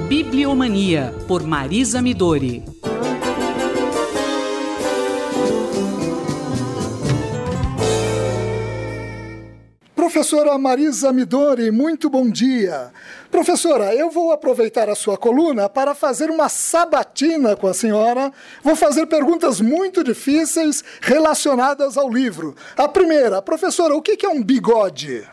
Bibliomania, por Marisa Midori. Professora Marisa Midori, muito bom dia. Professora, eu vou aproveitar a sua coluna para fazer uma sabatina com a senhora. Vou fazer perguntas muito difíceis relacionadas ao livro. A primeira, professora, o que é um bigode?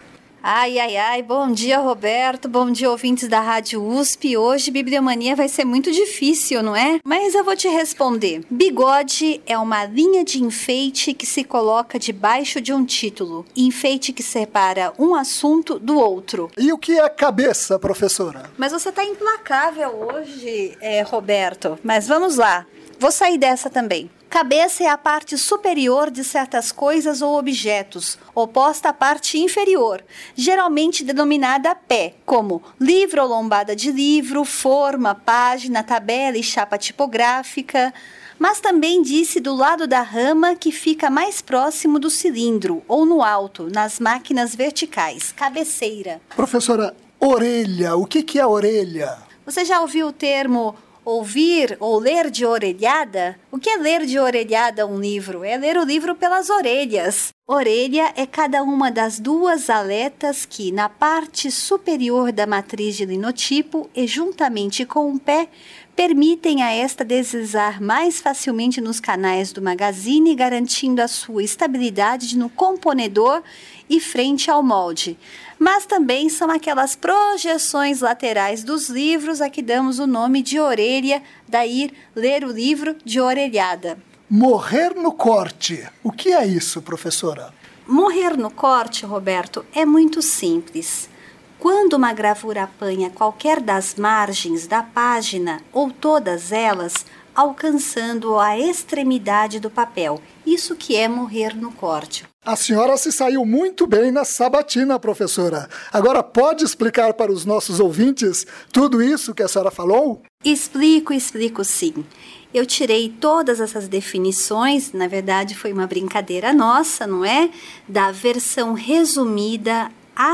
Ai, bom dia, Roberto, bom dia, ouvintes da Rádio USP. Hoje, Bibliomania vai ser muito difícil, não é? Mas eu vou te responder. Bigode é uma linha de enfeite que se coloca debaixo de um título. Enfeite que separa um assunto do outro. E o que é cabeça, professora? Mas você está implacável hoje, Roberto. Mas vamos lá, vou sair dessa também. Cabeça é a parte superior de certas coisas ou objetos, oposta à parte inferior, geralmente denominada pé, como livro ou lombada de livro, forma, página, tabela e chapa tipográfica, mas também disse do lado da rama que fica mais próximo do cilindro ou no alto, nas máquinas verticais, cabeceira. Professora, orelha, o que é orelha? Você já ouviu o termo ouvir ou ler de orelhada? O que é ler de orelhada um livro? É ler o livro pelas orelhas. Orelha é cada uma das duas aletas que, na parte superior da matriz de linotipo e juntamente com o pé, permitem a esta deslizar mais facilmente nos canais do magazine, garantindo a sua estabilidade no componedor e frente ao molde. Mas também são aquelas projeções laterais dos livros a que damos o nome de orelha, daí ler o livro de orelhada. Morrer no corte. O que é isso, professora? Morrer no corte, Roberto, é muito simples. Quando uma gravura apanha qualquer das margens da página ou todas elas, alcançando a extremidade do papel. Isso que é morrer no corte. A senhora se saiu muito bem na sabatina, professora. Agora pode explicar para os nossos ouvintes tudo isso que a senhora falou? Explico sim. Eu tirei todas essas definições, na verdade foi uma brincadeira nossa, não é? Da versão resumida,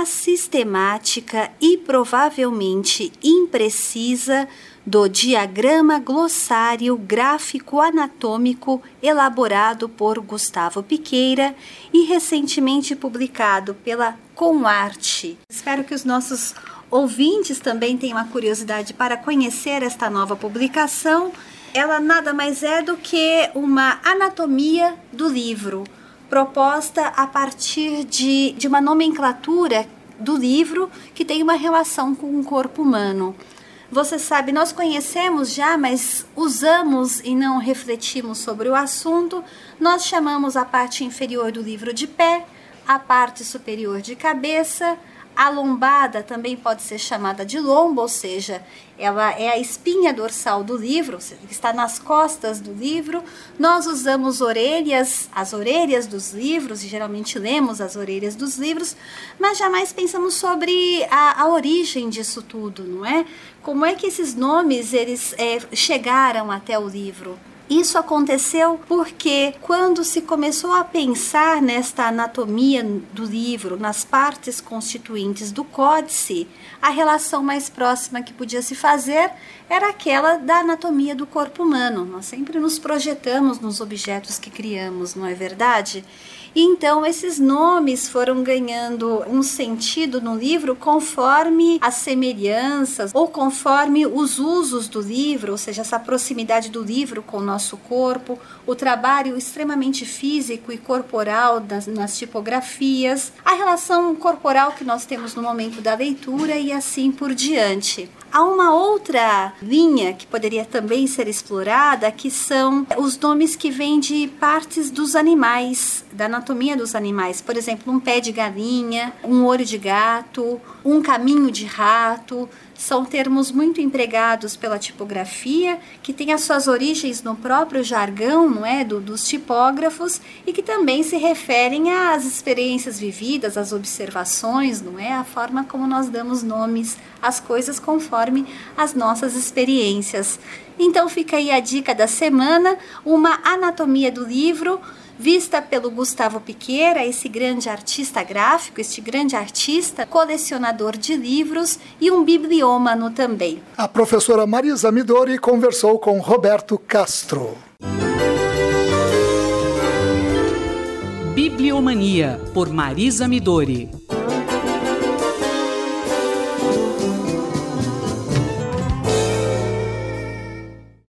assistemática e provavelmente imprecisa do diagrama glossário gráfico anatômico elaborado por Gustavo Piqueira e recentemente publicado pela Comarte. Espero que os nossos ouvintes também tenham a curiosidade para conhecer esta nova publicação. Ela nada mais é do que uma anatomia do livro, proposta a partir de uma nomenclatura do livro que tem uma relação com o corpo humano. Você sabe, nós conhecemos já, mas usamos e não refletimos sobre o assunto. Nós chamamos a parte inferior do livro de pé, a parte superior de cabeça. A lombada também pode ser chamada de lombo, ou seja, ela é a espinha dorsal do livro, que está nas costas do livro. Nós usamos orelhas, as orelhas dos livros, e geralmente lemos as orelhas dos livros, mas jamais pensamos sobre a origem disso tudo, não é? Como é que esses nomes eles chegaram até o livro? Isso aconteceu porque quando se começou a pensar nesta anatomia do livro, nas partes constituintes do códice, a relação mais próxima que podia se fazer era aquela da anatomia do corpo humano. Nós sempre nos projetamos nos objetos que criamos, não é verdade? E então esses nomes foram ganhando um sentido no livro conforme as semelhanças ou conforme os usos do livro, ou seja, essa proximidade do livro com o nosso corpo, o trabalho extremamente físico e corporal nas tipografias, a relação corporal que nós temos no momento da leitura e assim por diante. Há uma outra linha que poderia também ser explorada, que são os nomes que vêm de partes dos animais, da anatomia dos animais. Por exemplo, um pé de galinha, um olho de gato, um caminho de rato. São termos muito empregados pela tipografia, que têm as suas origens no próprio jargão, não é, dos tipógrafos, e que também se referem às experiências vividas, às observações, não é, a forma como nós damos nomes às coisas conforme as nossas experiências. Então fica aí a dica da semana, uma anatomia do livro vista pelo Gustavo Piqueira, esse grande artista gráfico, este grande artista, colecionador de livros e um bibliômano também. A professora Marisa Midori conversou com Roberto Castro. Bibliomania, por Marisa Midori.